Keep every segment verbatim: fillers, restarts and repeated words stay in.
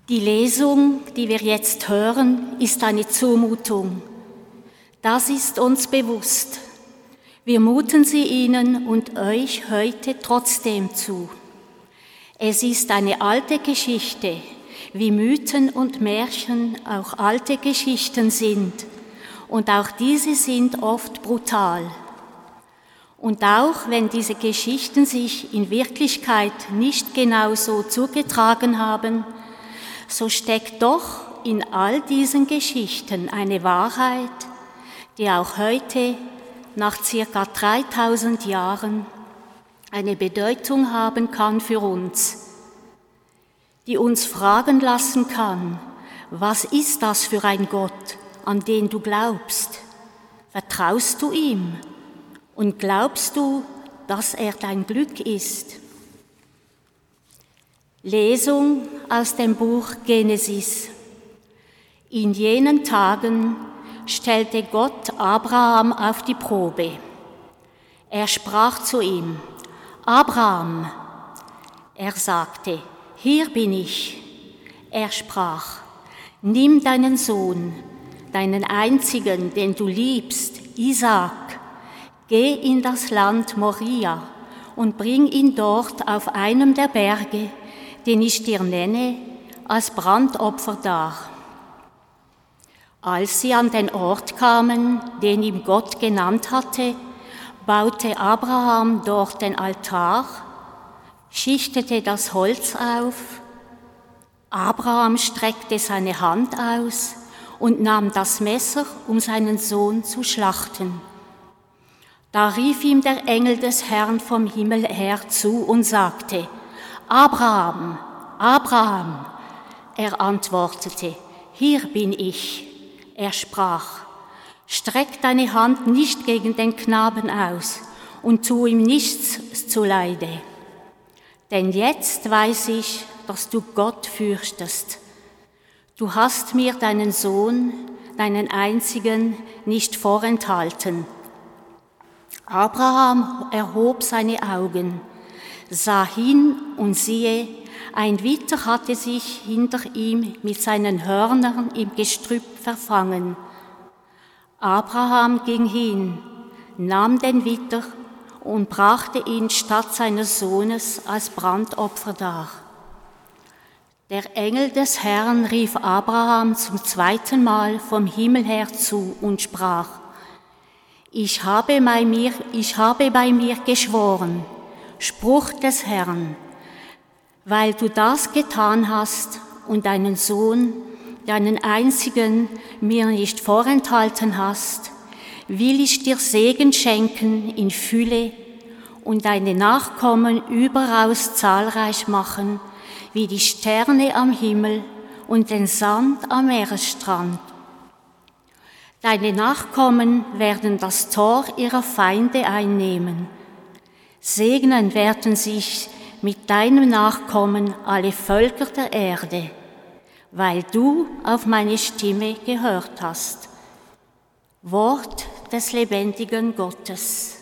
Die Lesung, die wir jetzt hören, ist eine Zumutung. Das ist uns bewusst. Wir muten sie Ihnen und euch heute trotzdem zu. Es ist eine alte Geschichte, wie Mythen und Märchen auch alte Geschichten sind. Und auch diese sind oft brutal. Und auch wenn diese Geschichten sich in Wirklichkeit nicht genau so zugetragen haben, so steckt doch in all diesen Geschichten eine Wahrheit, die auch heute, nach circa dreitausend Jahren, eine Bedeutung haben kann für uns, die uns fragen lassen kann, was ist das für ein Gott, an den du glaubst? Vertraust du ihm? Und glaubst du, dass er dein Glück ist? Lesung aus dem Buch Genesis. In jenen Tagen stellte Gott Abraham auf die Probe. Er sprach zu ihm: Abraham. Er sagte: Hier bin ich. Er sprach: Nimm deinen Sohn, deinen einzigen, den du liebst, Isaak, geh in das Land Moria und bring ihn dort auf einem der Berge, den ich dir nenne, als Brandopfer dar. Als sie an den Ort kamen, den ihm Gott genannt hatte, baute Abraham dort den Altar, schichtete das Holz auf. Abraham streckte seine Hand aus und nahm das Messer, um seinen Sohn zu schlachten. Da rief ihm der Engel des Herrn vom Himmel her zu und sagte: Abraham, Abraham. Er antwortete: Hier bin ich. Er sprach: Streck deine Hand nicht gegen den Knaben aus und tu ihm nichts zuleide. Denn jetzt weiß ich, dass du Gott fürchtest. Du hast mir deinen Sohn, deinen einzigen, nicht vorenthalten. Abraham erhob seine Augen, sah hin und siehe, ein Witter hatte sich hinter ihm mit seinen Hörnern im Gestrüpp verfangen. Abraham ging hin, nahm den Witter und brachte ihn statt seines Sohnes als Brandopfer dar. Der Engel des Herrn rief Abraham zum zweiten Mal vom Himmel her zu und sprach: Ich habe bei mir, ich habe bei mir geschworen, Spruch des Herrn, weil du das getan hast und deinen Sohn, deinen einzigen, mir nicht vorenthalten hast, will ich dir Segen schenken in Fülle und deine Nachkommen überaus zahlreich machen, wie die Sterne am Himmel und den Sand am Meeresstrand. Deine Nachkommen werden das Tor ihrer Feinde einnehmen. Segnen werden sich mit deinem Nachkommen alle Völker der Erde, weil du auf meine Stimme gehört hast. Wort des lebendigen Gottes.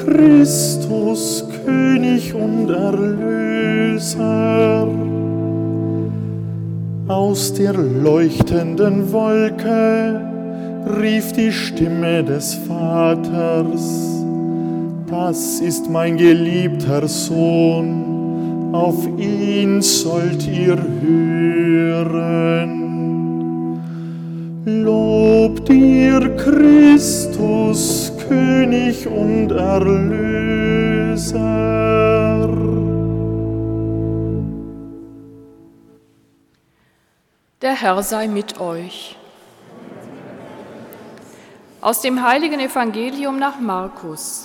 Christus, König und Erlöser. Aus der leuchtenden Wolke rief die Stimme des Vaters: Das ist mein geliebter Sohn, auf ihn sollt ihr hören. Lobt ihr Christus, König und Erlöser. Der Herr sei mit euch. Aus dem heiligen Evangelium nach Markus.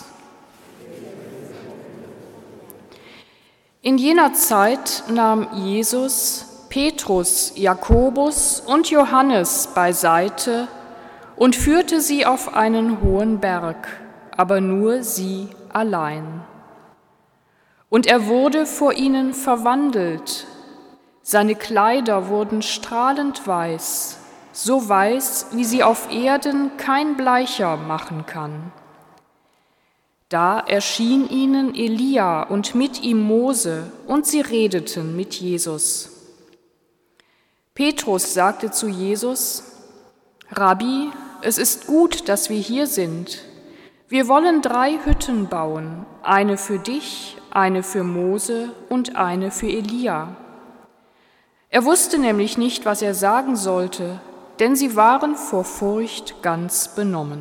In jener Zeit nahm Jesus Petrus, Jakobus und Johannes beiseite und führte sie auf einen hohen Berg, aber nur sie allein. Und er wurde vor ihnen verwandelt. Seine Kleider wurden strahlend weiß, so weiß, wie sie auf Erden kein Bleicher machen kann. Da erschien ihnen Elia und mit ihm Mose, und sie redeten mit Jesus. Petrus sagte zu Jesus: Rabbi, es ist gut, dass wir hier sind. Wir wollen drei Hütten bauen, eine für dich, eine für Mose und eine für Elia. Er wusste nämlich nicht, was er sagen sollte, denn sie waren vor Furcht ganz benommen.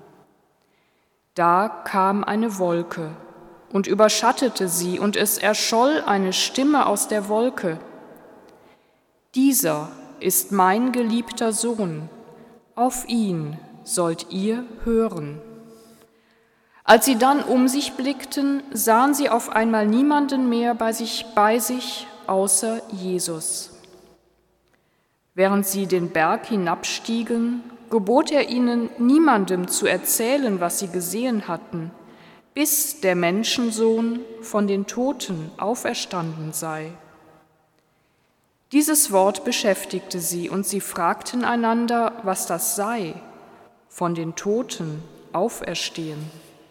Da kam eine Wolke und überschattete sie, und es erscholl eine Stimme aus der Wolke: Dieser ist mein geliebter Sohn, auf ihn sollt ihr hören. Als sie dann um sich blickten, sahen sie auf einmal niemanden mehr bei sich, bei sich außer Jesus. Während sie den Berg hinabstiegen, gebot er ihnen, niemandem zu erzählen, was sie gesehen hatten, bis der Menschensohn von den Toten auferstanden sei. Dieses Wort beschäftigte sie, und sie fragten einander, was das sei, von den Toten auferstehen.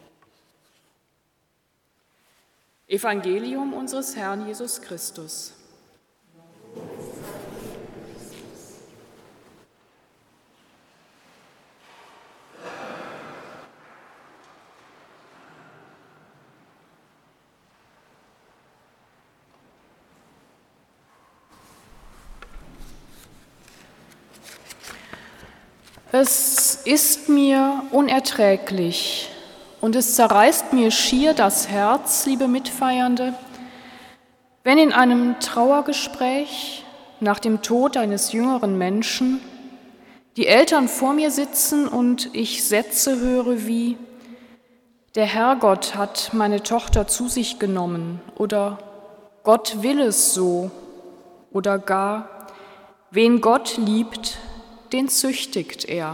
Evangelium unseres Herrn Jesus Christus. Es ist mir unerträglich und es zerreißt mir schier das Herz, liebe Mitfeiernde, wenn in einem Trauergespräch nach dem Tod eines jüngeren Menschen die Eltern vor mir sitzen und ich Sätze höre wie: Der Herrgott hat meine Tochter zu sich genommen oder Gott will es so oder gar: Wen Gott liebt, den züchtigt er.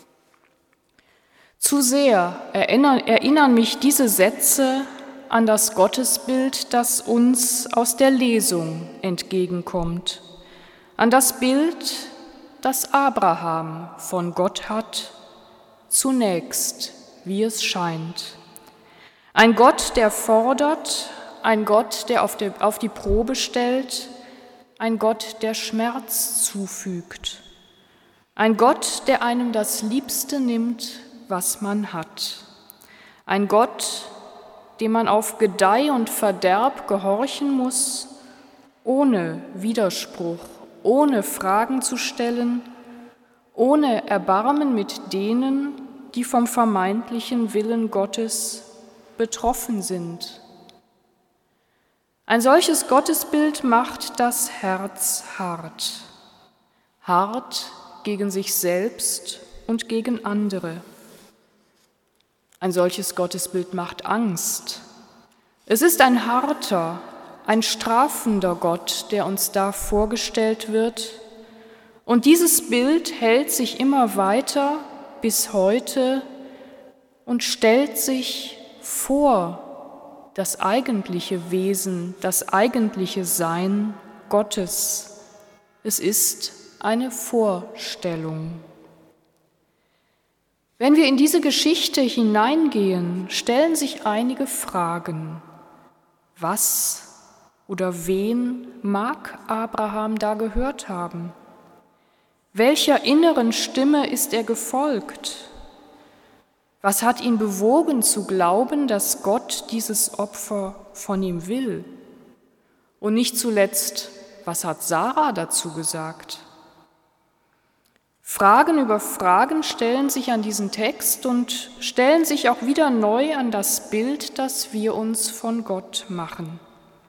Zu sehr erinnern, erinnern mich diese Sätze an das Gottesbild, das uns aus der Lesung entgegenkommt, an das Bild, das Abraham von Gott hat, zunächst, wie es scheint. Ein Gott, der fordert, ein Gott, der auf die, auf die Probe stellt, ein Gott, der Schmerz zufügt. Ein Gott, der einem das Liebste nimmt, was man hat. Ein Gott, dem man auf Gedeih und Verderb gehorchen muss, ohne Widerspruch, ohne Fragen zu stellen, ohne Erbarmen mit denen, die vom vermeintlichen Willen Gottes betroffen sind. Ein solches Gottesbild macht das Herz hart, hart gegen sich selbst und gegen andere. Ein solches Gottesbild macht Angst. Es ist ein harter, ein strafender Gott, der uns da vorgestellt wird. Und dieses Bild hält sich immer weiter bis heute und stellt sich vor das eigentliche Wesen, das eigentliche Sein Gottes. Es ist eine Vorstellung. Wenn wir in diese Geschichte hineingehen, stellen sich einige Fragen. Was oder wen mag Abraham da gehört haben? Welcher inneren Stimme ist er gefolgt? Was hat ihn bewogen zu glauben, dass Gott dieses Opfer von ihm will? Und nicht zuletzt, was hat Sarah dazu gesagt? Fragen über Fragen stellen sich an diesen Text und stellen sich auch wieder neu an das Bild, das wir uns von Gott machen.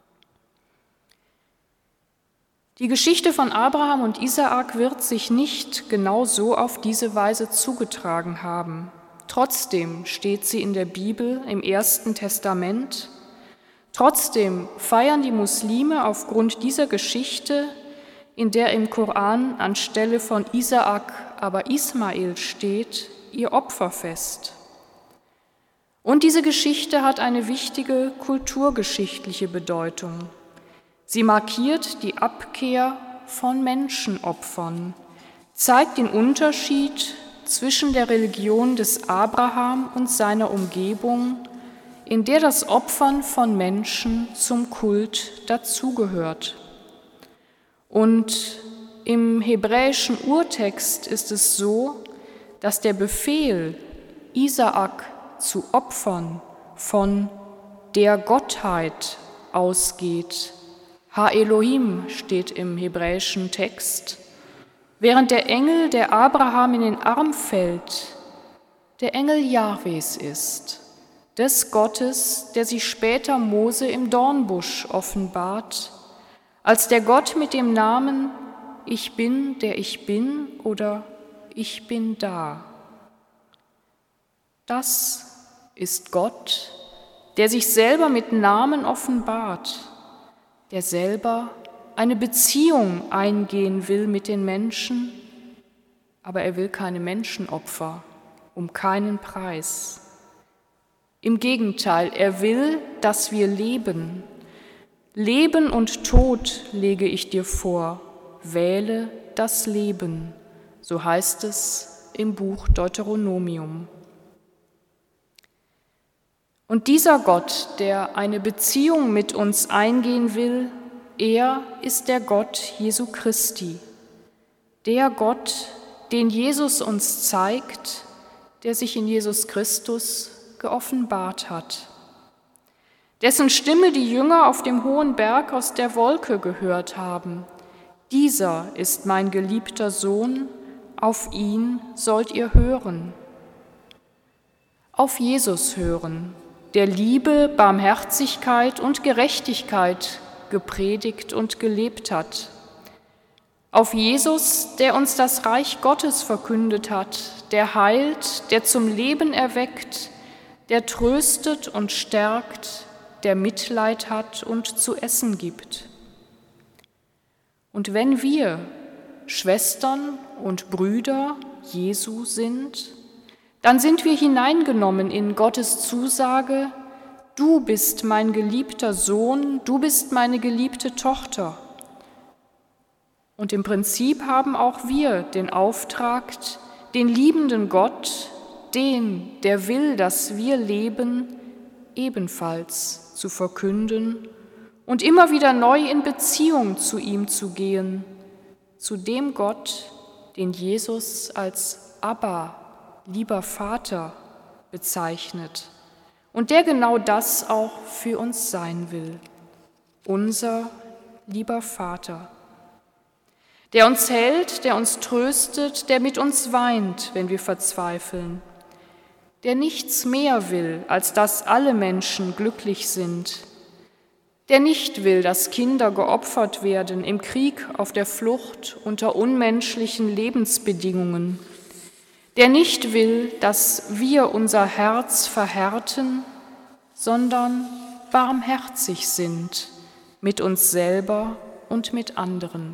Die Geschichte von Abraham und Isaak wird sich nicht genau so auf diese Weise zugetragen haben. Trotzdem steht sie in der Bibel im Ersten Testament. Trotzdem feiern die Muslime aufgrund dieser Geschichte, in der im Koran anstelle von Isaak aber Ismael steht, ihr Opferfest. Und diese Geschichte hat eine wichtige kulturgeschichtliche Bedeutung. Sie markiert die Abkehr von Menschenopfern, zeigt den Unterschied zwischen der Religion des Abraham und seiner Umgebung, in der das Opfern von Menschen zum Kult dazugehört. Und im hebräischen Urtext ist es so, dass der Befehl, Isaak zu opfern, von der Gottheit ausgeht. Ha Elohim steht im hebräischen Text, während der Engel, der Abraham in den Arm fällt, der Engel Jahwes ist, des Gottes, der sich später Mose im Dornbusch offenbart, als der Gott mit dem Namen Ich bin, der ich bin oder Ich bin da. Das ist Gott, der sich selber mit Namen offenbart, der selber eine Beziehung eingehen will mit den Menschen, aber er will keine Menschenopfer, um keinen Preis. Im Gegenteil, er will, dass wir leben. Leben und Tod lege ich dir vor, wähle das Leben, so heißt es im Buch Deuteronomium. Und dieser Gott, der eine Beziehung mit uns eingehen will, er ist der Gott Jesu Christi, der Gott, den Jesus uns zeigt, der sich in Jesus Christus geoffenbart hat, dessen Stimme die Jünger auf dem hohen Berg aus der Wolke gehört haben. Dieser ist mein geliebter Sohn, auf ihn sollt ihr hören. Auf Jesus hören, der Liebe, Barmherzigkeit und Gerechtigkeit gepredigt und gelebt hat. Auf Jesus, der uns das Reich Gottes verkündet hat, der heilt, der zum Leben erweckt, der tröstet und stärkt, der Mitleid hat und zu essen gibt. Und wenn wir Schwestern und Brüder Jesu sind, dann sind wir hineingenommen in Gottes Zusage, du bist mein geliebter Sohn, du bist meine geliebte Tochter. Und im Prinzip haben auch wir den Auftrag, den liebenden Gott, den, der will, dass wir leben, ebenfalls zu verkünden und immer wieder neu in Beziehung zu ihm zu gehen, zu dem Gott, den Jesus als Abba, lieber Vater, bezeichnet und der genau das auch für uns sein will, unser lieber Vater, der uns hält, der uns tröstet, der mit uns weint, wenn wir verzweifeln, der nichts mehr will, als dass alle Menschen glücklich sind, der nicht will, dass Kinder geopfert werden im Krieg, auf der Flucht, unter unmenschlichen Lebensbedingungen, der nicht will, dass wir unser Herz verhärten, sondern barmherzig sind mit uns selber und mit anderen.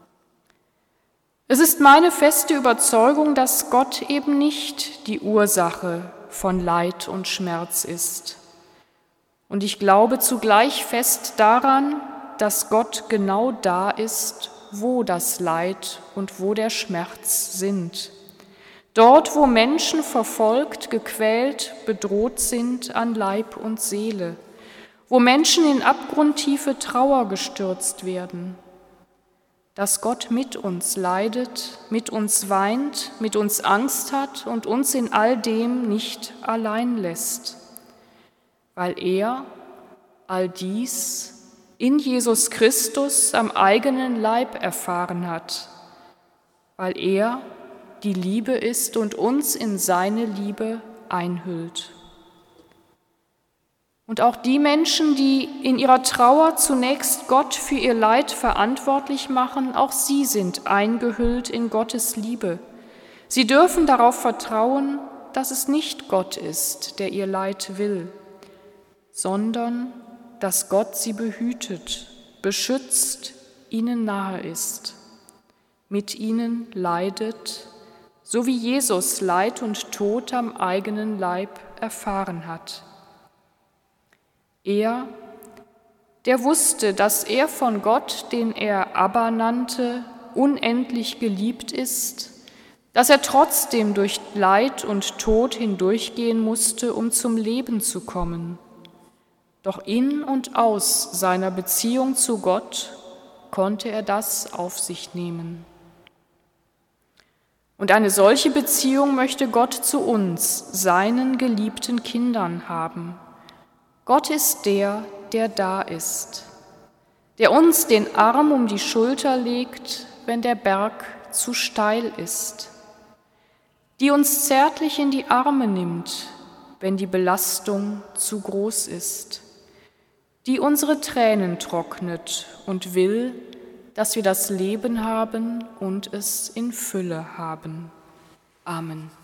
Es ist meine feste Überzeugung, dass Gott eben nicht die Ursache von Leid und Schmerz ist. Und ich glaube zugleich fest daran, dass Gott genau da ist, wo das Leid und wo der Schmerz sind. dort, wo Menschen verfolgt, gequält, bedroht sind an Leib und Seele, wo Menschen in abgrundtiefe Trauer gestürzt werden, dass Gott mit uns leidet, mit uns weint, mit uns Angst hat und uns in all dem nicht allein lässt, weil er all dies in Jesus Christus am eigenen Leib erfahren hat, weil er die Liebe ist und uns in seine Liebe einhüllt. Und auch die Menschen, die in ihrer Trauer zunächst Gott für ihr Leid verantwortlich machen, auch sie sind eingehüllt in Gottes Liebe. Sie dürfen darauf vertrauen, dass es nicht Gott ist, der ihr Leid will, sondern dass Gott sie behütet, beschützt, ihnen nahe ist, mit ihnen leidet, so wie Jesus Leid und Tod am eigenen Leib erfahren hat. Er, der wusste, dass er von Gott, den er Abba nannte, unendlich geliebt ist, dass er trotzdem durch Leid und Tod hindurchgehen musste, um zum Leben zu kommen. Doch in und aus seiner Beziehung zu Gott konnte er das auf sich nehmen. Und eine solche Beziehung möchte Gott zu uns, seinen geliebten Kindern, haben. Gott ist der, der da ist, der uns den Arm um die Schulter legt, wenn der Berg zu steil ist, die uns zärtlich in die Arme nimmt, wenn die Belastung zu groß ist, die unsere Tränen trocknet und will, dass wir das Leben haben und es in Fülle haben. Amen.